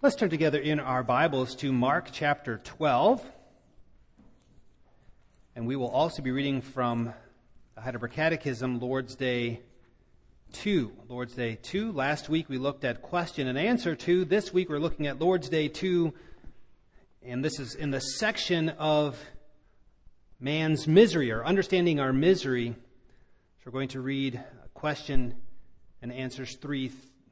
Let's turn together in our Bibles to Mark chapter 12. And we will also be reading from the Heidelberg Catechism, Lord's Day 2. Lord's Day 2. Last week we looked at question and answer 2. This week we're looking at Lord's Day 2. And this is in the section of man's misery, or understanding our misery. So we're going to read question and answers 3,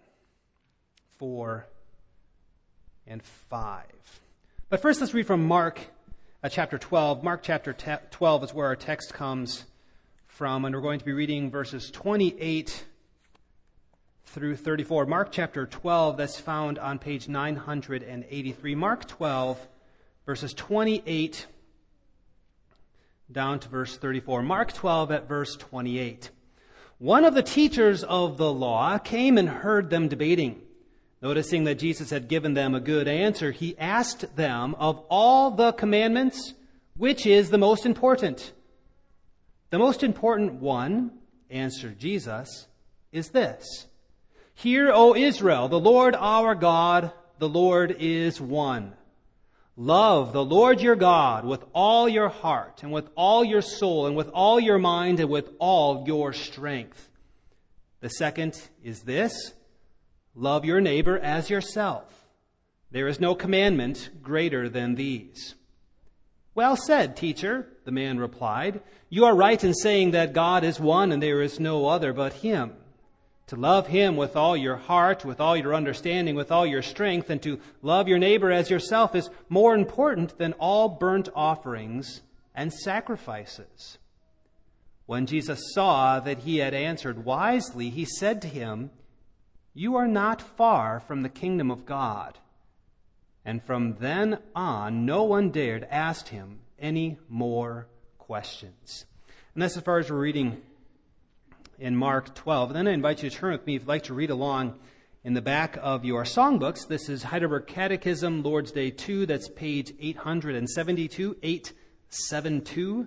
4, and 5. But first, let's read from Mark chapter 12. Mark chapter 12 is where our text comes from, and we're going to be reading verses 28 through 34. Mark chapter 12, that's found on page 983. Mark 12, verses 28 down to verse 34. Mark 12 at verse 28. One of the teachers of the law came and heard them debating. Noticing that Jesus had given them a good answer, he asked them, of all the commandments, which is the most important? The most important one, answered Jesus, is this. Hear, O Israel, the Lord our God, the Lord is one. Love the Lord your God with all your heart and with all your soul and with all your mind and with all your strength. The second is this. Love your neighbor as yourself. There is no commandment greater than these. Well said, teacher, the man replied. You are right in saying that God is one and there is no other but Him. To love Him with all your heart, with all your understanding, with all your strength, and to love your neighbor as yourself is more important than all burnt offerings and sacrifices. When Jesus saw that he had answered wisely, he said to him, You are not far from the kingdom of God. And from then on, no one dared ask him any more questions. And that's as far as we're reading in Mark 12. And then I invite you to turn with me if you'd like to read along in the back of your songbooks. This is Heidelberg Catechism, Lord's Day 2. That's page 872, 872.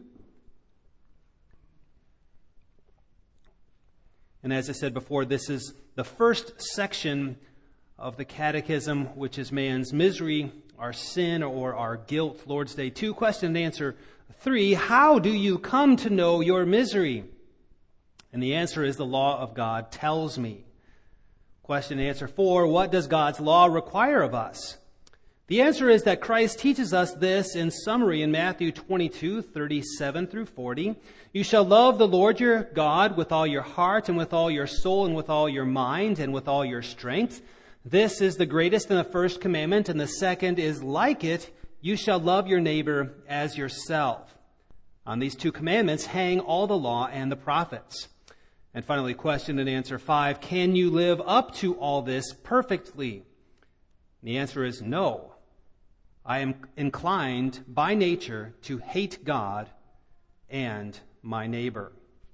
And as I said before, this is the first section of the Catechism, which is man's misery, our sin, or our guilt. Lord's Day 2, question and answer 3. How do you come to know your misery? And the answer is the law of God tells me. Question and answer 4. What does God's law require of us? The answer is that Christ teaches us this in summary in Matthew 22, 37 through 40. You shall love the Lord your God with all your heart and with all your soul and with all your mind and with all your strength. This is the greatest and the first commandment, and the second is like it. You shall love your neighbor as yourself. On these two commandments hang all the law and the prophets. And finally, question and answer 5. Can you live up to all this perfectly? The answer is no. I am inclined by nature to hate God and my neighbor.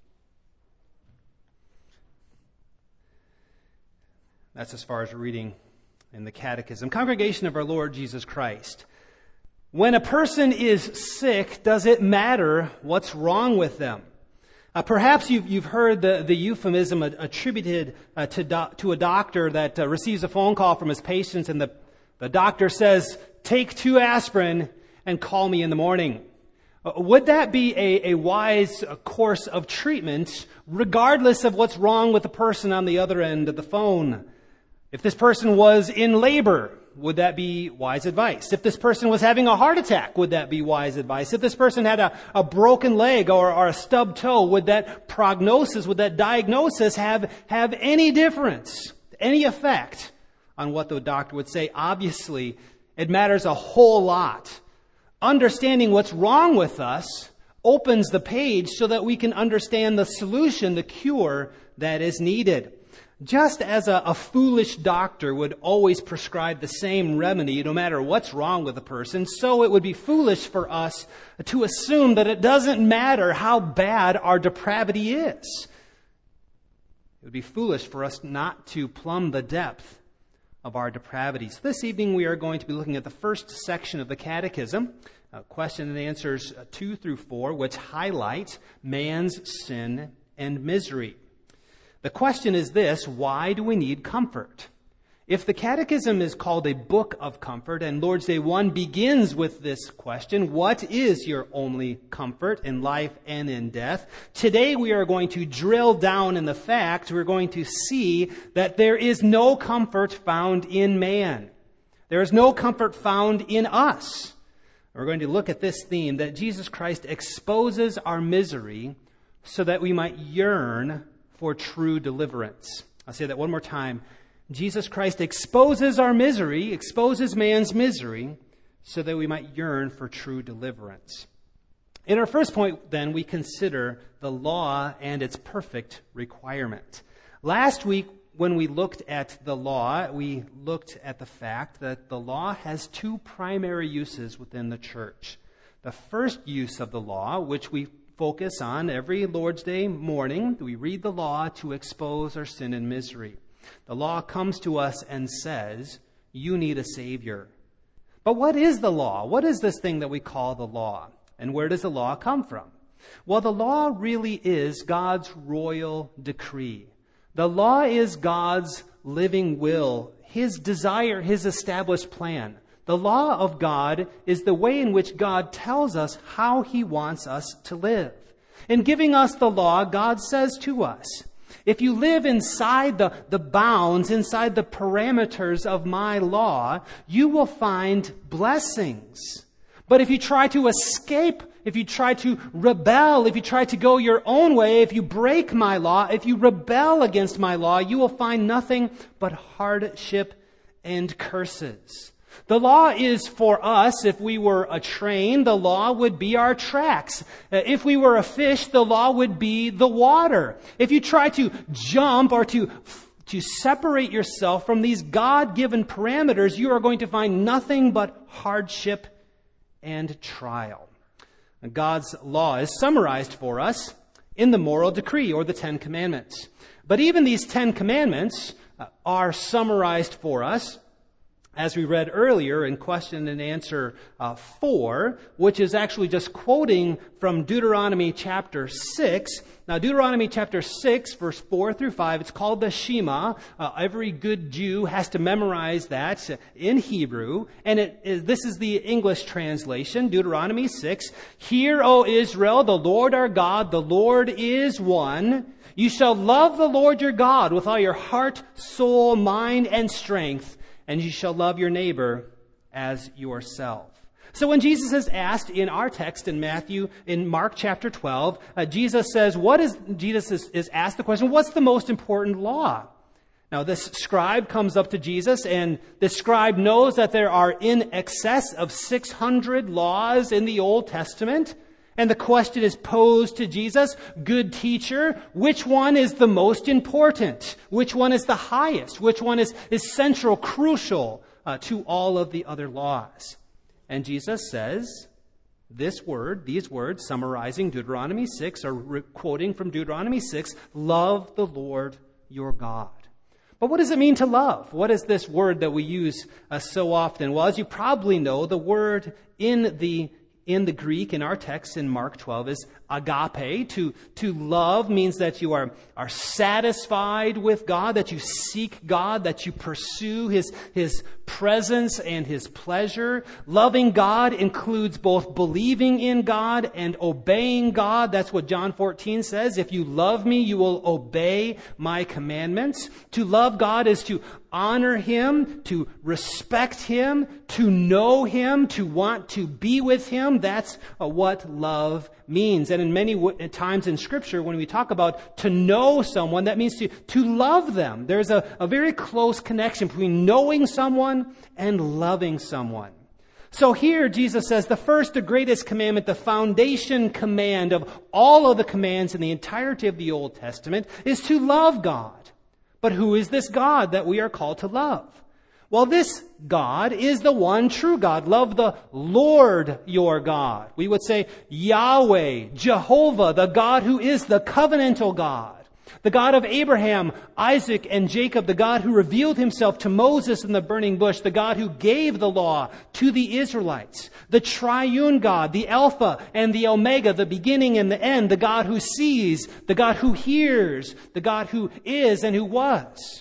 That's as far as we're reading in the Catechism. Congregation of our Lord Jesus Christ. When a person is sick, does it matter what's wrong with them? Perhaps you've heard the euphemism attributed to a doctor that receives a phone call from his patients, and the doctor says, take 2 aspirin and call me in the morning. Would that be a wise course of treatment, regardless of what's wrong with the person on the other end of the phone? If this person was in labor, would that be wise advice? If this person was having a heart attack, would that be wise advice? If this person had a broken leg or a stubbed toe, would that prognosis, would that diagnosis have any difference, any effect on what the doctor would say? Obviously, it matters a whole lot. Understanding what's wrong with us opens the page so that we can understand the solution, the cure that is needed. Just as a foolish doctor would always prescribe the same remedy no matter what's wrong with a person, so it would be foolish for us to assume that it doesn't matter how bad our depravity is. It would be foolish for us not to plumb the depth of our depravities. This evening we are going to be looking at the first section of the Catechism, question and answers 2 through 4, which highlight man's sin and misery. The question is this: why do we need comfort? If the Catechism is called a book of comfort, and Lord's Day 1 begins with this question, what is your only comfort in life and in death? Today we are going to drill down in the fact, we're going to see that there is no comfort found in man. There is no comfort found in us. We're going to look at this theme, that Jesus Christ exposes our misery so that we might yearn for true deliverance. I'll say that one more time. Jesus Christ exposes our misery, exposes man's misery, so that we might yearn for true deliverance. In our first point, then, we consider the law and its perfect requirement. Last week, when we looked at the law, we looked at the fact that the law has two primary uses within the church. The first use of the law, which we focus on every Lord's Day morning, we read the law to expose our sin and misery. The law comes to us and says, you need a Savior. But what is the law? What is this thing that we call the law? And where does the law come from? Well, the law really is God's royal decree. The law is God's living will, His desire, His established plan. The law of God is the way in which God tells us how He wants us to live. In giving us the law, God says to us, if you live inside the bounds, inside the parameters of my law, you will find blessings. But if you try to escape, if you try to rebel, if you try to go your own way, if you break my law, if you rebel against my law, you will find nothing but hardship and curses. The law is for us. If we were a train, the law would be our tracks. If we were a fish, the law would be the water. If you try to jump or to separate yourself from these God-given parameters, you are going to find nothing but hardship and trial. God's law is summarized for us in the moral decree, or the Ten Commandments. But even these 10 Commandments are summarized for us, as we read earlier in question and answer 4, which is actually just quoting from Deuteronomy chapter 6. Now, Deuteronomy chapter 6, verse 4 through 5, it's called the Shema. Every good Jew has to memorize that in Hebrew. And this is the English translation, Deuteronomy 6. Hear, O Israel, the Lord our God, the Lord is one. You shall love the Lord your God with all your heart, soul, mind, and strength. And you shall love your neighbor as yourself. So when Jesus is asked in our text in Mark chapter 12, Jesus is asked the question, what's the most important law? Now this scribe comes up to Jesus, and this scribe knows that there are in excess of 600 laws in the Old Testament. And the question is posed to Jesus, good teacher, which one is the most important? Which one is the highest? Which one is central, crucial to all of the other laws? And Jesus says, these words summarizing Deuteronomy 6, are quoting from Deuteronomy 6, love the Lord your God. But what does it mean to love? What is this word that we use so often? Well, as you probably know, the word in the Greek, in our text in Mark 12, is agape. To love means that you are satisfied with God, that you seek God, that you pursue His presence and His pleasure. Loving God includes both believing in God and obeying God. That's what John 14 says. If you love me, you will obey my commandments. To love God is to honor Him, to respect Him, to know Him, to want to be with Him. That's what love means. And in many times in Scripture, when we talk about to know someone, that means to love them. There's a very close connection between knowing someone and loving someone. So here Jesus says the first, the greatest commandment, the foundation command of all of the commands in the entirety of the Old Testament is to love God. But who is this God that we are called to love? Well, this God is the one true God. Love the Lord your God. We would say Yahweh, Jehovah, the God who is the covenantal God. The God of Abraham, Isaac, and Jacob, the God who revealed Himself to Moses in the burning bush, the God who gave the law to the Israelites, the triune God, the Alpha and the Omega, the beginning and the end, the God who sees, the God who hears, the God who is and who was.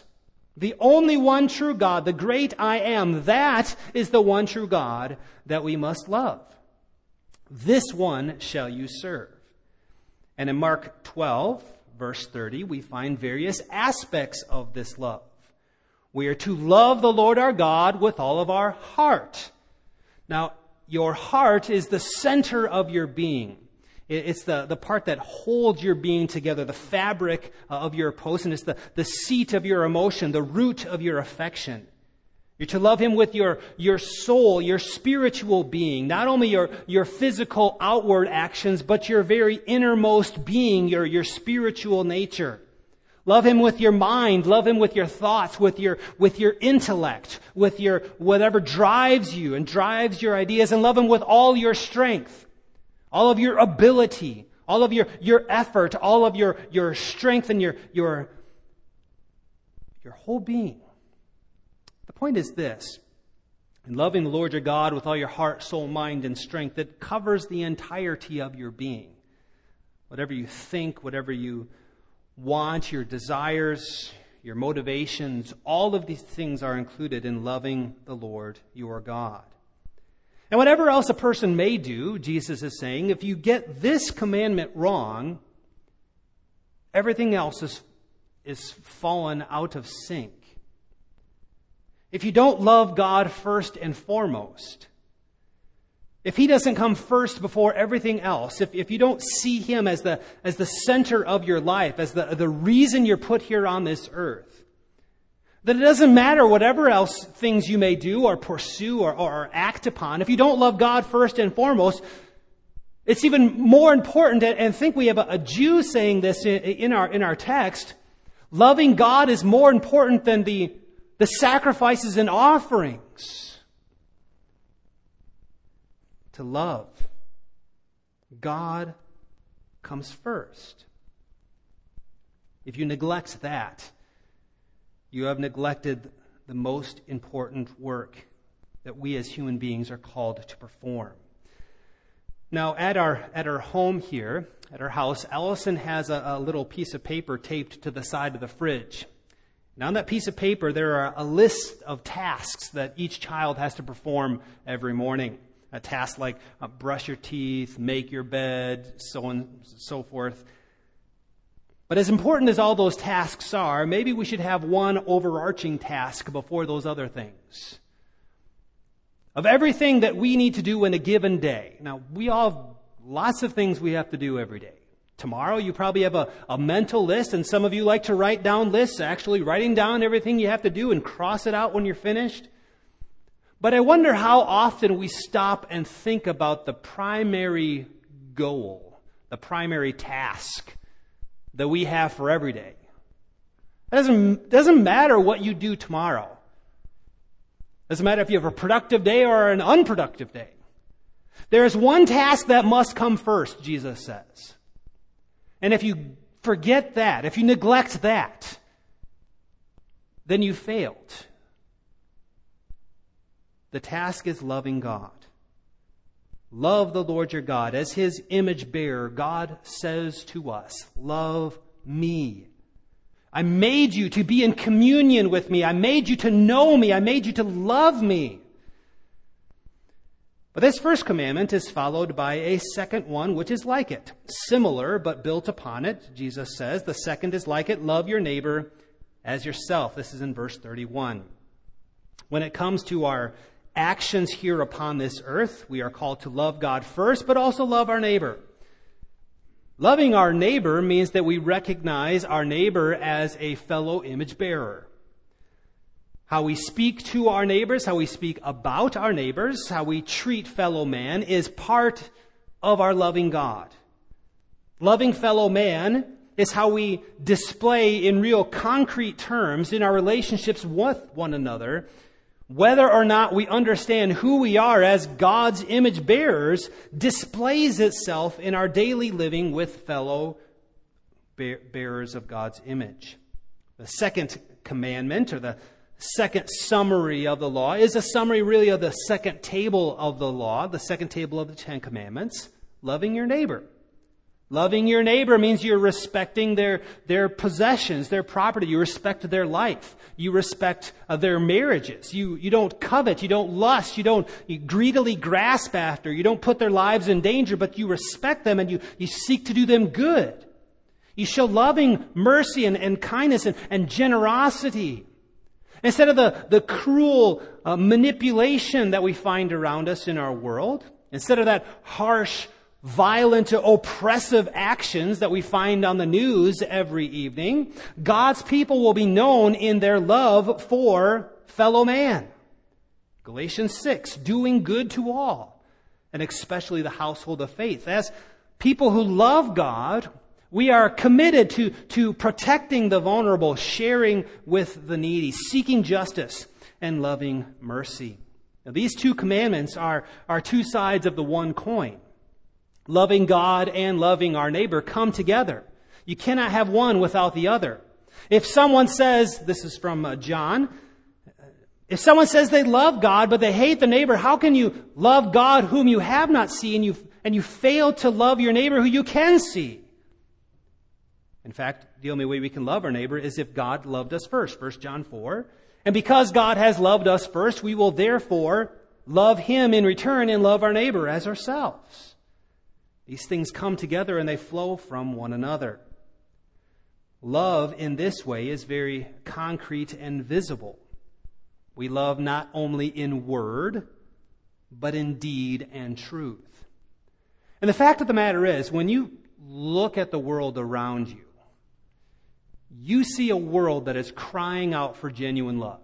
The only one true God, the great I am, that is the one true God that we must love. This one shall you serve. And in Mark 12, verse 30, we find various aspects of this love. We are to love the Lord our God with all of our heart. Now, your heart is the center of your being. It's the part that holds your being together, the fabric of your person. It's the seat of your emotion, the root of your affection. You're to love Him with your soul, your spiritual being, not only your physical outward actions, but your very innermost being, your spiritual nature. Love Him with your mind, love Him with your thoughts, with your intellect, with your whatever drives you and drives your ideas, and love Him with all your strength, all of your ability, all of your effort, all of your strength and your whole being. The point is this: in loving the Lord your God with all your heart, soul, mind, and strength, it covers the entirety of your being. Whatever you think, whatever you want, your desires, your motivations, all of these things are included in loving the Lord your God. And whatever else a person may do, Jesus is saying, if you get this commandment wrong, everything else is fallen out of sync. If you don't love God first and foremost, if He doesn't come first before everything else, if you don't see Him as the center of your life, as the reason you're put here on this earth, then it doesn't matter whatever else things you may do or pursue or act upon. If you don't love God first and foremost, it's even more important, and I think we have a Jew saying this in our text, loving God is more important than the sacrifices and offerings. To love God comes first. If you neglect that, you have neglected the most important work that we as human beings are called to perform. Now, at our home here, at our house, Allison has a little piece of paper taped to the side of the fridge. And on that piece of paper, there are a list of tasks that each child has to perform every morning. A task like brush your teeth, make your bed, so on and so forth. But as important as all those tasks are, maybe we should have one overarching task before those other things. Of everything that we need to do in a given day. Now, we all have lots of things we have to do every day. Tomorrow, you probably have a mental list, and some of you like to write down lists, actually writing down everything you have to do and cross it out when you're finished. But I wonder how often we stop and think about the primary goal, the primary task that we have for every day. It doesn't matter what you do tomorrow. It doesn't matter if you have a productive day or an unproductive day. There is one task that must come first, Jesus says. And if you forget that, if you neglect that, then you failed. The task is loving God. Love the Lord your God. As His image bearer, God says to us, love me. I made you to be in communion with me. I made you to know me. I made you to love me. But this first commandment is followed by a second one, which is like it. Similar, but built upon it. Jesus says, the second is like it. Love your neighbor as yourself. This is in verse 31. When it comes to our actions here upon this earth, we are called to love God first, but also love our neighbor. Loving our neighbor means that we recognize our neighbor as a fellow image bearer. How we speak to our neighbors, how we speak about our neighbors, how we treat fellow man is part of our loving God. Loving fellow man is how we display in real concrete terms in our relationships with one another, whether or not we understand who we are as God's image bearers, displays itself in our daily living with fellow bearers of God's image. The second commandment, or the second summary of the law, is a summary really of the second table of the law, the second table of the Ten Commandments, loving your neighbor. Loving your neighbor means you're respecting their possessions, their property. You respect their life. You respect their marriages. You don't covet. You don't lust. You greedily grasp after. You don't put their lives in danger, but you respect them and you seek to do them good. You show loving mercy and kindness and generosity. Instead of the cruel manipulation that we find around us in our world, instead of that harsh, violent, oppressive actions that we find on the news every evening, God's people will be known in their love for fellow man. Galatians 6, doing good to all, and especially the household of faith. As people who love God, we are committed to protecting the vulnerable, sharing with the needy, seeking justice, and loving mercy. Now, these two commandments are two sides of the one coin. Loving God and loving our neighbor come together. You cannot have one without the other. If someone says, this is from John, if someone says they love God but they hate the neighbor, how can you love God whom you have not seen and you fail to love your neighbor who you can see? In fact, the only way we can love our neighbor is if God loved us first. 1 John 4. And because God has loved us first, we will therefore love Him in return and love our neighbor as ourselves. These things come together and they flow from one another. Love in this way is very concrete and visible. We love not only in word, but in deed and truth. And the fact of the matter is, when you look at the world around you, you see a world that is crying out for genuine love.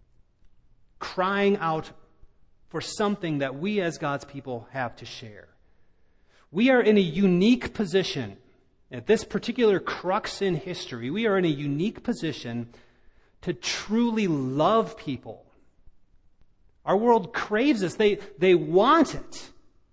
Crying out for something that we as God's people have to share. We are in a unique position, at this particular crux in history, we are in a unique position to truly love people. Our world craves this. They want it.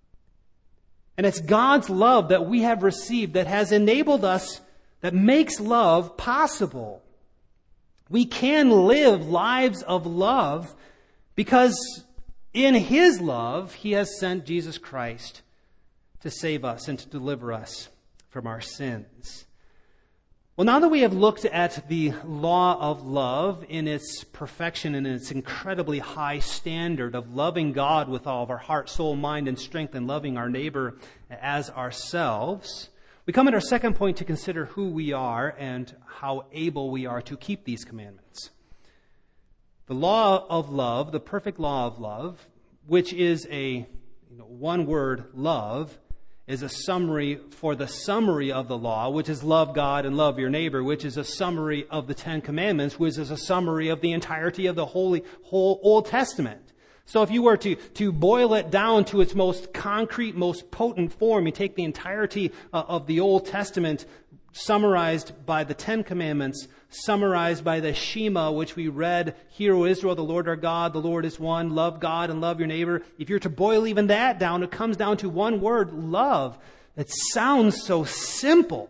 And it's God's love that we have received that has enabled us, that makes love possible. We can live lives of love because in His love, He has sent Jesus Christ to save us and to deliver us from our sins. Well, now that we have looked at the law of love in its perfection and its incredibly high standard of loving God with all of our heart, soul, mind, and strength, and loving our neighbor as ourselves, we come at our second point to consider who we are and how able we are to keep these commandments. The law of love, the perfect law of love, which is a one word, love, is a summary for the summary of the law, which is love God and love your neighbor, which is a summary of the Ten Commandments, which is a summary of the entirety of the whole Old Testament. So if you were to boil it down to its most concrete, most potent form, you take the entirety of the Old Testament summarized by the Ten Commandments, summarized by the Shema, which we read, Hear, O Israel, the Lord our God, the Lord is one, love God and love your neighbor. If you're to boil even that down, it comes down to one word, love. It sounds so simple.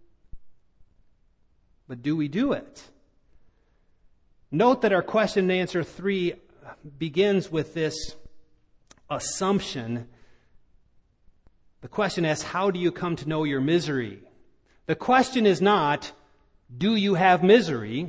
But do we do it? Note that our question and answer 3 begins with this assumption. The question asks, how do you come to know your misery? The question is not, do you have misery?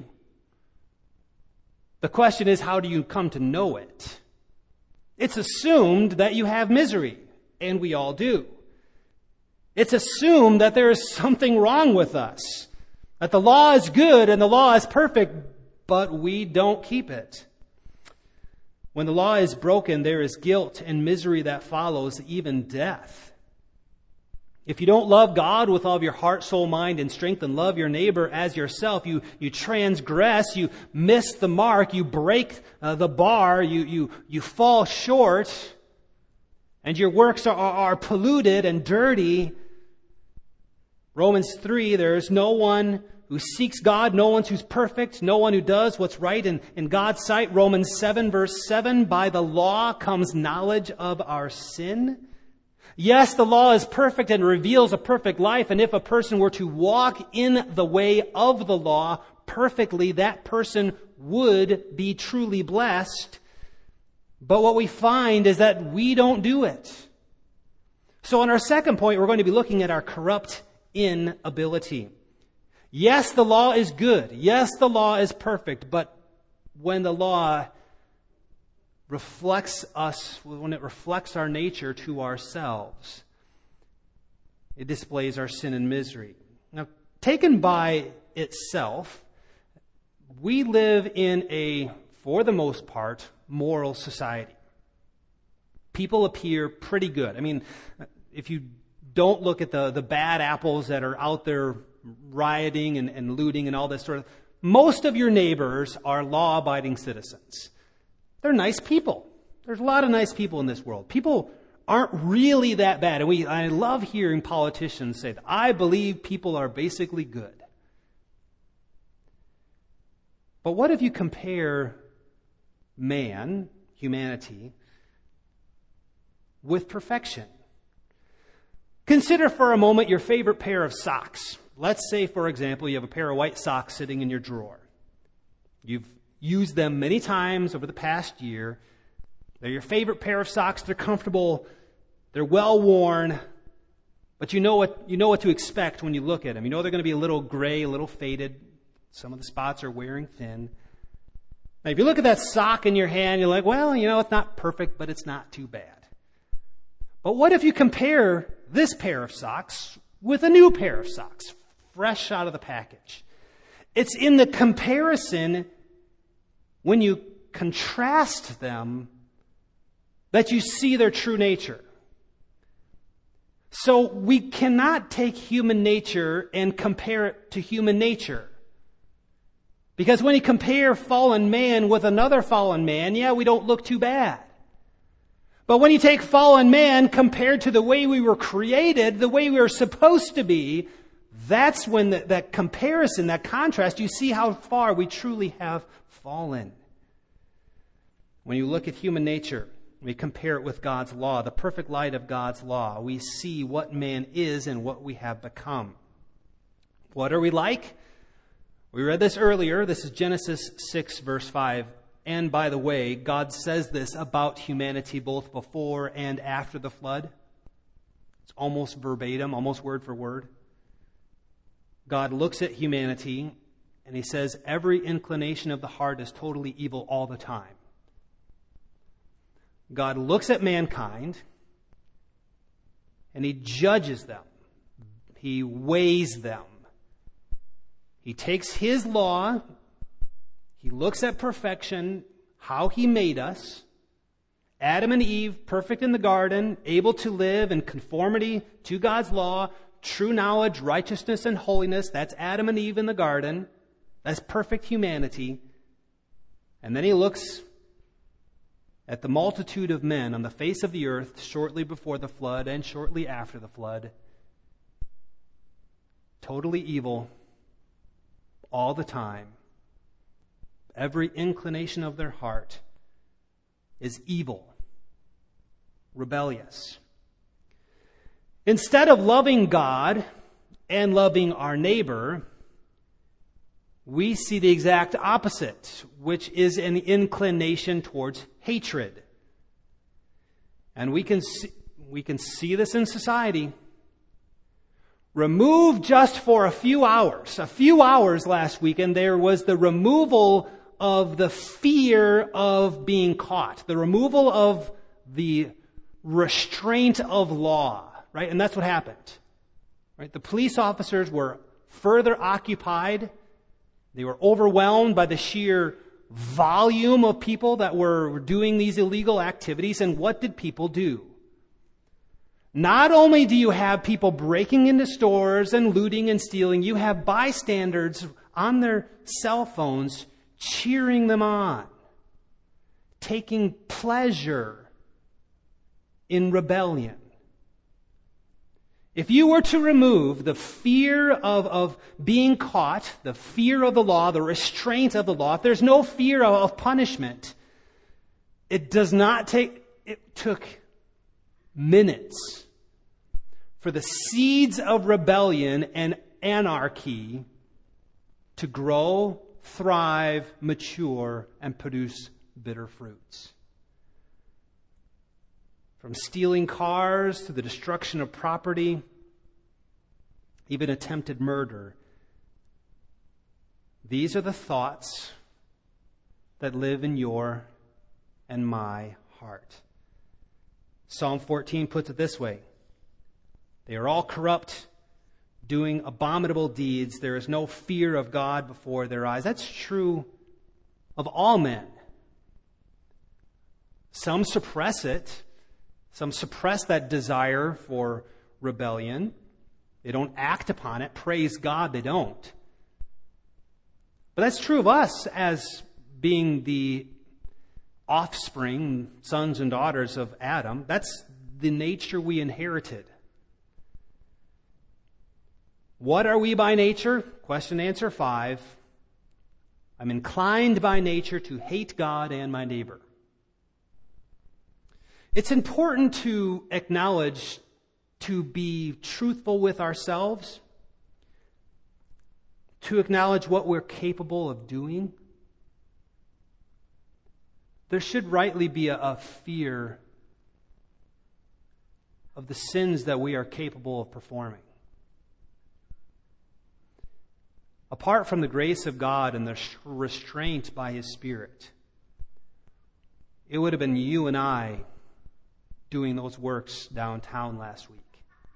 The question is, how do you come to know it? It's assumed that you have misery, and we all do. It's assumed that there is something wrong with us, that the law is good and the law is perfect, but we don't keep it. When the law is broken, there is guilt and misery that follows, even death. If you don't love God with all of your heart, soul, mind, and strength, and love your neighbor as yourself, you transgress, you miss the mark, you break the bar, you fall short, and your works are polluted and dirty. Romans 3, there is no one who seeks God, no one who's perfect, no one who does what's right in God's sight. Romans 7, verse 7, by the law comes knowledge of our sin. Yes, the law is perfect and reveals a perfect life, and if a person were to walk in the way of the law perfectly, that person would be truly blessed. But what we find is that we don't do it. So on our second point, we're going to be looking at our corrupt inability. Yes, the law is good. Yes, the law is perfect. But when the law reflects us, when it reflects our nature to ourselves, it displays our sin and misery. Now, taken by itself, we live in a, for the most part, moral society. People appear pretty good. I mean, if you don't look at the bad apples that are out there rioting and looting and all this sort of, most of your neighbors are law-abiding citizens. They're nice people. There's a lot of nice people in this world. People aren't really that bad. And I love hearing politicians say that. I believe people are basically good. But what if you compare man, humanity, with perfection? Consider for a moment your favorite pair of socks. Let's say, for example, you have a pair of white socks sitting in your drawer. You've used them many times over the past year. They're your favorite pair of socks. They're comfortable. They're well worn. But you know what to expect when you look at them. You know they're going to be a little gray, a little faded. Some of the spots are wearing thin. Now, if you look at that sock in your hand, you're like, well, it's not perfect, but it's not too bad. But what if you compare this pair of socks with a new pair of socks, fresh out of the package? It's in the comparison, when you contrast them, that you see their true nature. So we cannot take human nature and compare it to human nature. Because when you compare fallen man with another fallen man, we don't look too bad. But when you take fallen man compared to the way we were created, the way we were supposed to be, that's when that comparison, that contrast, you see how far we truly have fallen. When you look at human nature, we compare it with God's law, the perfect light of God's law, we see what man is and what we have become. What are we like? We read this earlier. This is Genesis 6, verse 5. And by the way, God says this about humanity both before and after the flood. It's almost verbatim, almost word for word. God looks at humanity and he says, every inclination of the heart is totally evil all the time. God looks at mankind and he judges them. He weighs them. He takes his law, he looks at perfection, how he made us. Adam and Eve, perfect in the garden, able to live in conformity to God's law, true knowledge, righteousness, and holiness. That's Adam and Eve in the garden. That's perfect humanity. And then he looks at the multitude of men on the face of the earth shortly before the flood and shortly after the flood. Totally evil all the time. Every inclination of their heart is evil, rebellious. Instead of loving God and loving our neighbor, we see the exact opposite, which is an inclination towards hatred. And we can see this in society. Remove just for a few hours last weekend, there was the removal of the fear of being caught, the removal of the restraint of law, right? And that's what happened, right? The police officers were further occupied. They were overwhelmed by the sheer volume of people that were doing these illegal activities. And what did people do? Not only do you have people breaking into stores and looting and stealing, you have bystanders on their cell phones cheering them on, taking pleasure in rebellion. If you were to remove the fear of being caught, the fear of the law, the restraint of the law, if there's no fear of punishment, it took minutes for the seeds of rebellion and anarchy to grow, thrive, mature, and produce bitter fruits. From stealing cars to the destruction of property, even attempted murder. These are the thoughts that live in your and my heart. Psalm 14 puts it this way: they are all corrupt, doing abominable deeds. There is no fear of God before their eyes. That's true of all men. Some suppress it. Some suppress that desire for rebellion. They don't act upon it. Praise God, they don't. But that's true of us as being the offspring, sons and daughters of Adam. That's the nature we inherited. What are we by nature? Question answer 5. I'm inclined by nature to hate God and my neighbor. It's important to acknowledge, to be truthful with ourselves, to acknowledge what we're capable of doing. There should rightly be a fear of the sins that we are capable of performing. Apart from the grace of God and the restraint by His Spirit, it would have been you and I doing those works downtown last week.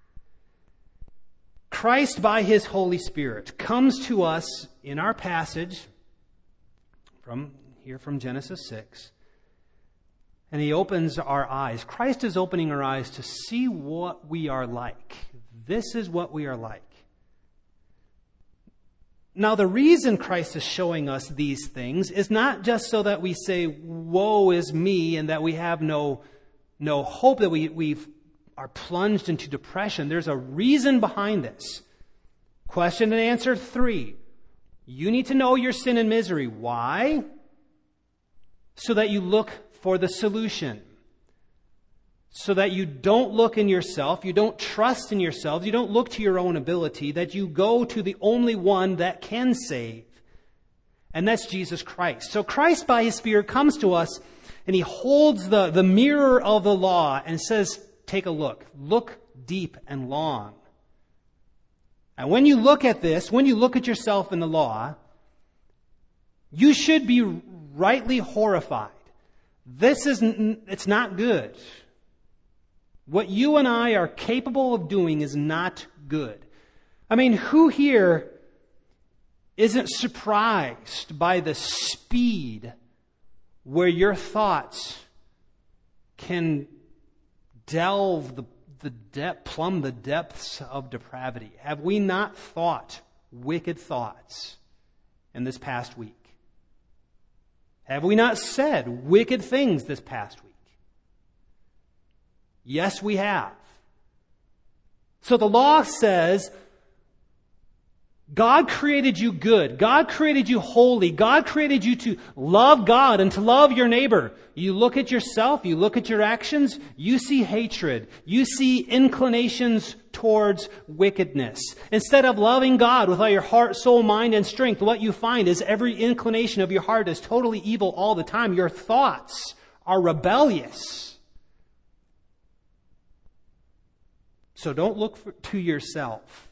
Christ, by His Holy Spirit, comes to us in our passage from Genesis 6, and He opens our eyes. Christ is opening our eyes to see what we are like. This is what we are like. Now, the reason Christ is showing us these things is not just so that we say, woe is me, and that we have no hope, that we are plunged into depression. There's a reason behind this. Question and answer 3. You need to know your sin and misery. Why? So that you look for the solution. So that you don't look in yourself, you don't trust in yourselves, you don't look to your own ability, that you go to the only one that can save. And that's Jesus Christ. So Christ, by His Spirit, comes to us and He holds the mirror of the law and says, take a look. Look deep and long. And when you look at this, when you look at yourself in the law, you should be rightly horrified. It's not good. What you and I are capable of doing is not good. I mean, who here isn't surprised by the speed where your thoughts can delve plumb the depths of depravity? Have we not thought wicked thoughts in this past week? Have we not said wicked things this past week? Yes, we have. So the law says God created you good. God created you holy. God created you to love God and to love your neighbor. You look at yourself, you look at your actions, you see hatred. You see inclinations towards wickedness. Instead of loving God with all your heart, soul, mind, and strength, what you find is every inclination of your heart is totally evil all the time. Your thoughts are rebellious. So don't look to yourself.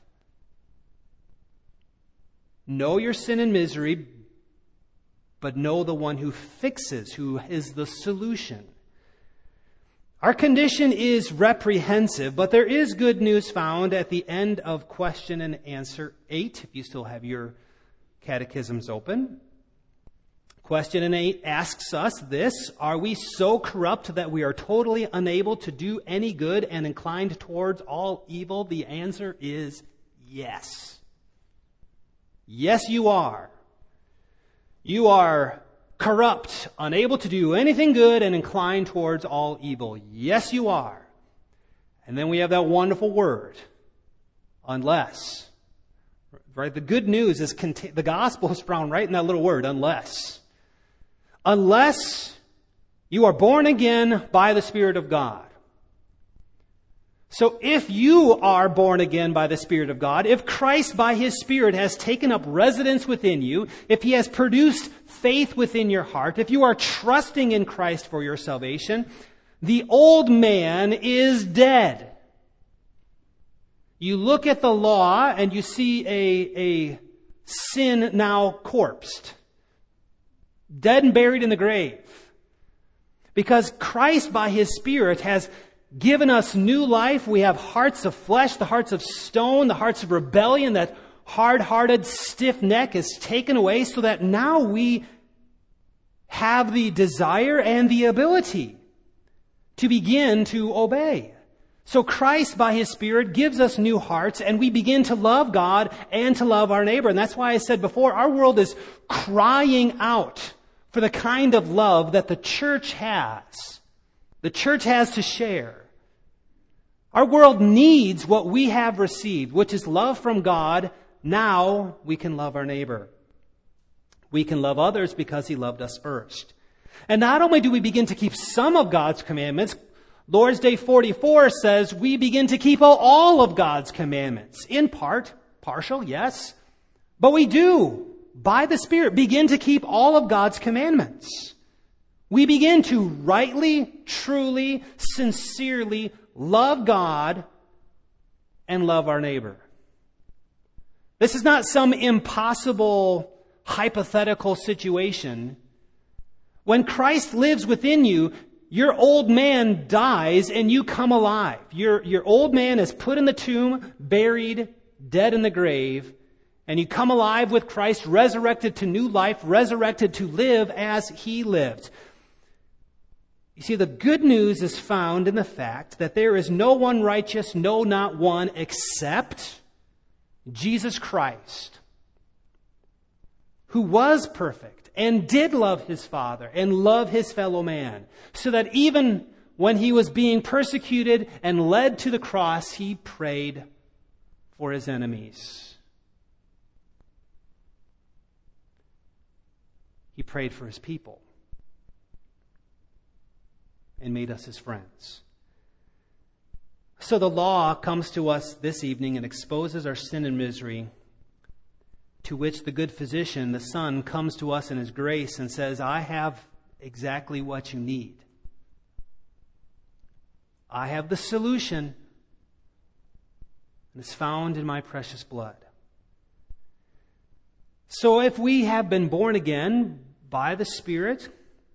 Know your sin and misery, but know the one who fixes, who is the solution. Our condition is reprehensive, but there is good news found at the end of question and answer 8, if you still have your catechisms open. Question 8 asks us this: are we so corrupt that we are totally unable to do any good and inclined towards all evil? The answer is yes. Yes, you are. You are corrupt, unable to do anything good, and inclined towards all evil. Yes, you are. And then we have that wonderful word, unless. Right? The good news is, the gospel is found right in that little word, unless. Unless you are born again by the Spirit of God. So if you are born again by the Spirit of God, if Christ by His Spirit has taken up residence within you, if He has produced faith within your heart, if you are trusting in Christ for your salvation, the old man is dead. You look at the law and you see a sin now corpsed, dead and buried in the grave. Because Christ, by His Spirit, has given us new life. We have hearts of flesh, the hearts of stone, the hearts of rebellion. That hard-hearted, stiff neck is taken away so that now we have the desire and the ability to begin to obey. So Christ, by His Spirit, gives us new hearts, and we begin to love God and to love our neighbor. And that's why I said before, our world is crying out for the kind of love that the church has. The church has to share. Our world needs what we have received, which is love from God. Now we can love our neighbor. We can love others because He loved us first. And not only do we begin to keep some of God's commandments, Lord's Day 44 says we begin to keep all of God's commandments. In part, partial, yes. But we do, by the Spirit, begin to keep all of God's commandments. We begin to rightly, truly, sincerely love God and love our neighbor. This is not some impossible, hypothetical situation. When Christ lives within you, your old man dies and you come alive. Your old man is put in the tomb, buried, dead in the grave, and you come alive with Christ, resurrected to new life, resurrected to live as He lived. You see, the good news is found in the fact that there is no one righteous, no, not one, except Jesus Christ, who was perfect and did love His Father and love His fellow man, so that even when He was being persecuted and led to the cross, He prayed for His enemies. He prayed for His people and made us His friends. So the law comes to us this evening and exposes our sin and misery, to which the good physician, the Son, comes to us in His grace and says, I have exactly what you need. I have the solution, and it's found in my precious blood. So if we have been born again by the Spirit,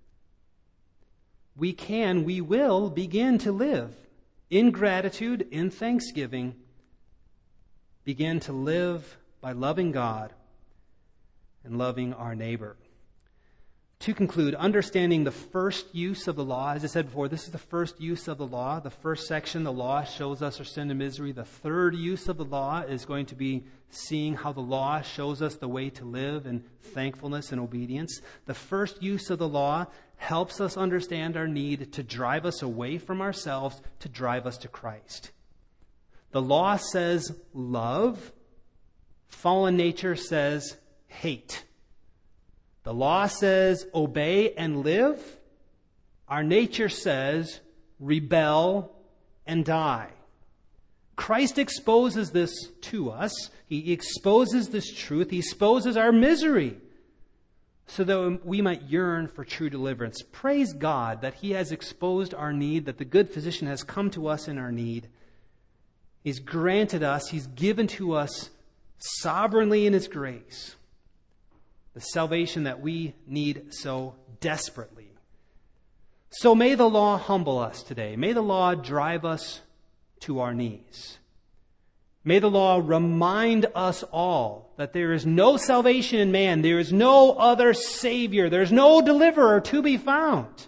we will begin to live in gratitude, in thanksgiving, begin to live by loving God and loving our neighbor. To conclude, understanding the first use of the law, as I said before, this is the first use of the law. The first section, the law shows us our sin and misery. The third use of the law is going to be seeing how the law shows us the way to live in thankfulness and obedience. The first use of the law helps us understand our need to drive us away from ourselves, to drive us to Christ. The law says love. Fallen nature says hate. The law says obey and live. Our nature says rebel and die. Christ exposes this to us. He exposes this truth. He exposes our misery so that we might yearn for true deliverance. Praise God that He has exposed our need, that the good physician has come to us in our need. He's granted us, He's given to us sovereignly in His grace the salvation that we need so desperately. So may the law humble us today. May the law drive us to our knees. May the law remind us all that there is no salvation in man. There is no other Savior. There is no deliverer to be found.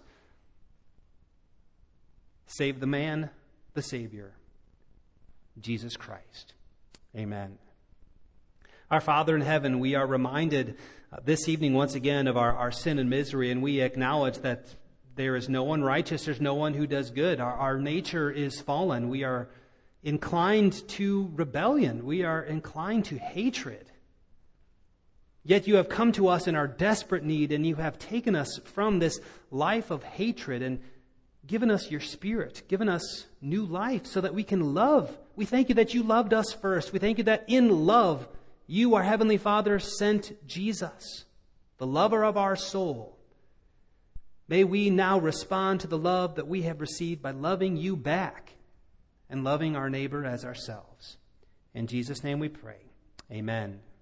Save the man, the Savior, Jesus Christ. Amen. Our Father in heaven, we are reminded this evening once again of our sin and misery, and we acknowledge that there is no one righteous, there's no one who does good. Our nature is fallen. We are inclined to rebellion. We are inclined to hatred. Yet you have come to us in our desperate need, and you have taken us from this life of hatred and given us your Spirit, given us new life so that we can love. We thank you that you loved us first. We thank you that in love, you, our Heavenly Father, sent Jesus, the lover of our soul. May we now respond to the love that we have received by loving you back and loving our neighbor as ourselves. In Jesus' name we pray. Amen.